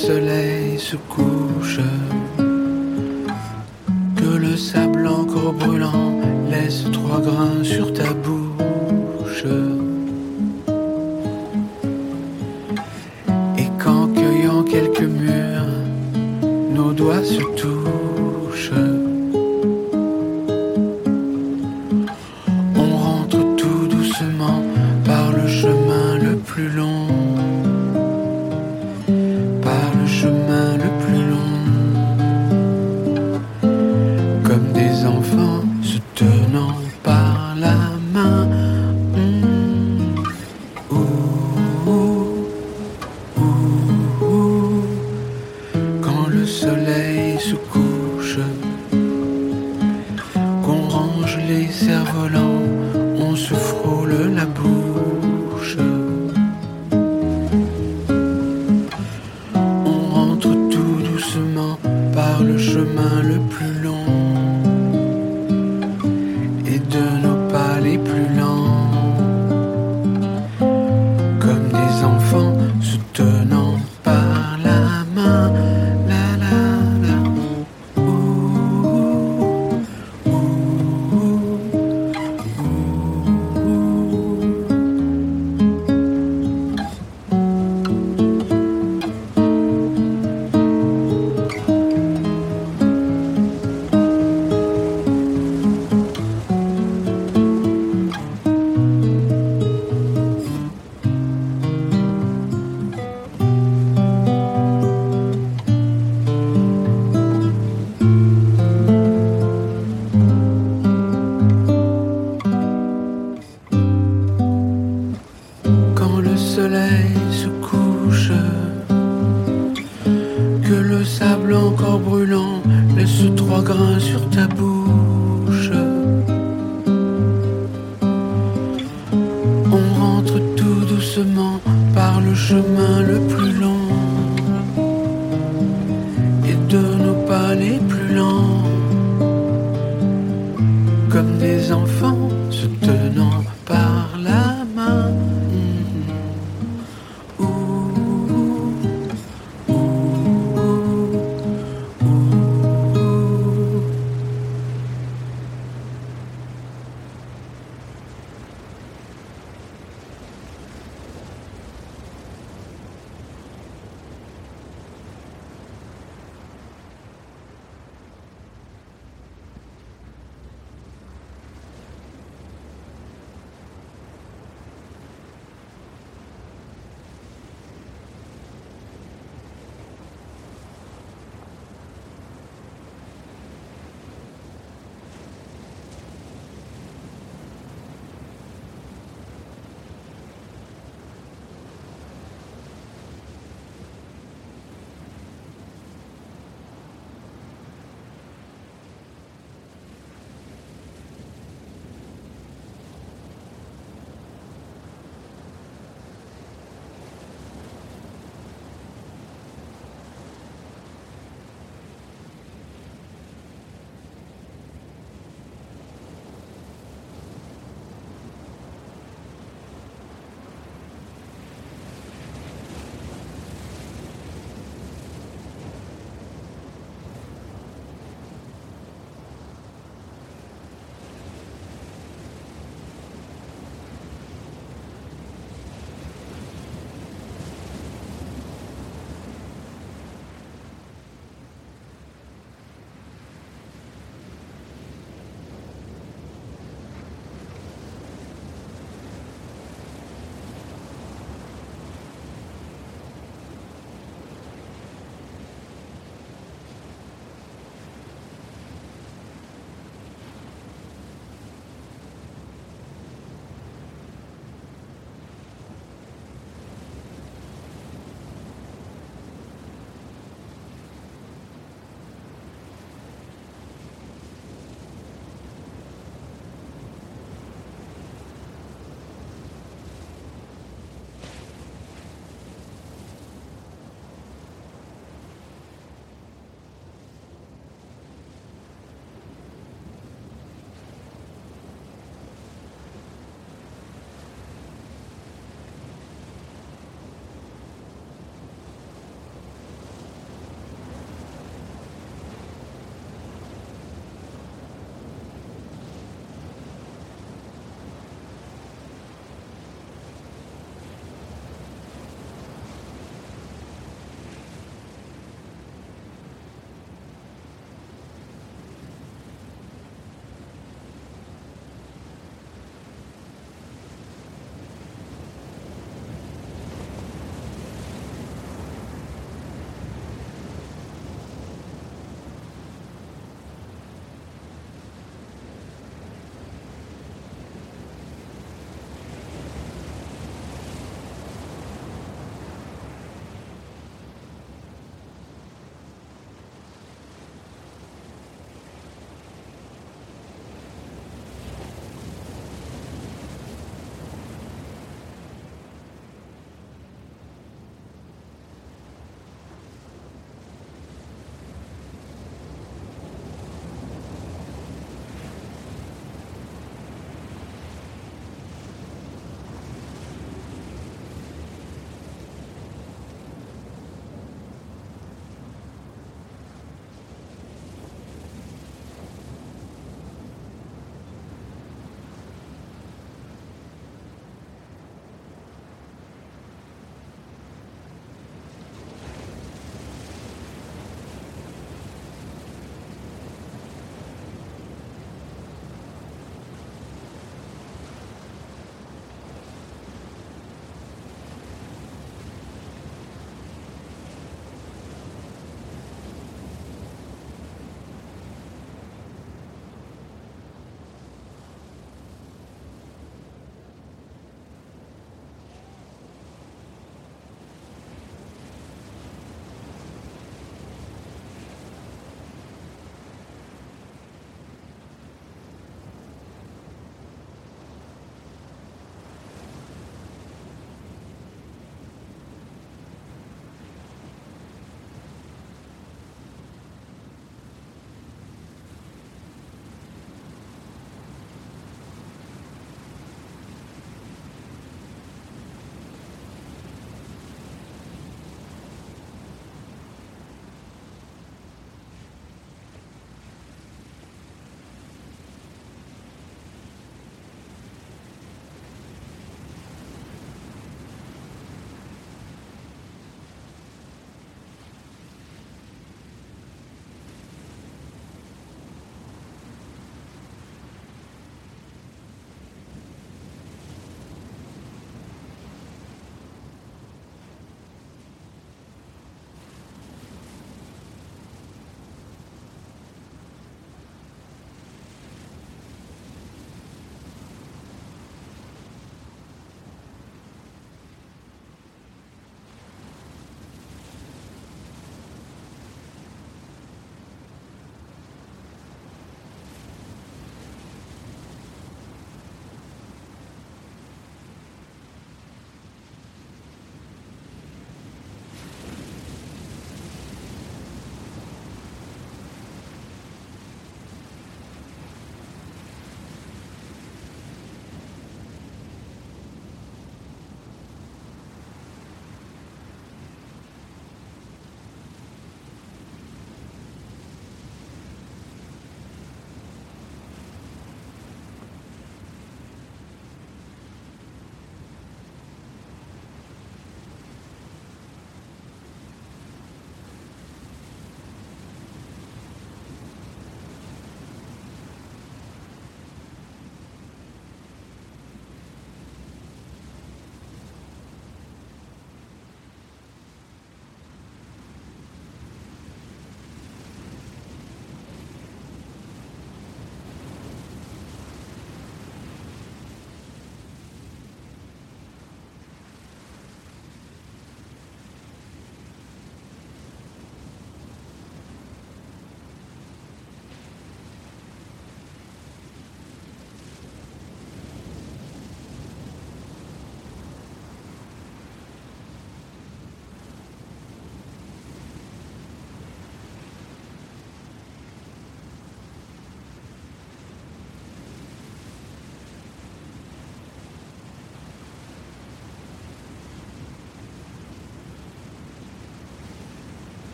soleil se couche, que le sable encore brûlant laisse 3 grains sur ta bouche. Et qu'en cueillant quelques mûres, nos doigts se touchent. On rentre tout doucement par le chemin le plus long, par le chemin le plus long, comme des enfants se tenant par la main. Quand le soleil se couche, qu'on range les cerfs-volants, on se frôle la bouche. On rentre tout doucement par le chemin le plus long et de nos pas les plus lents, comme des enfants se tenant par la main. La la la. Quand le soleil se couche, que le sable encore brûlant laisse 3 grains sur ta bouche. On rentre tout doucement par le chemin le plus long et de nos pas les plus lents, comme des enfants se tenant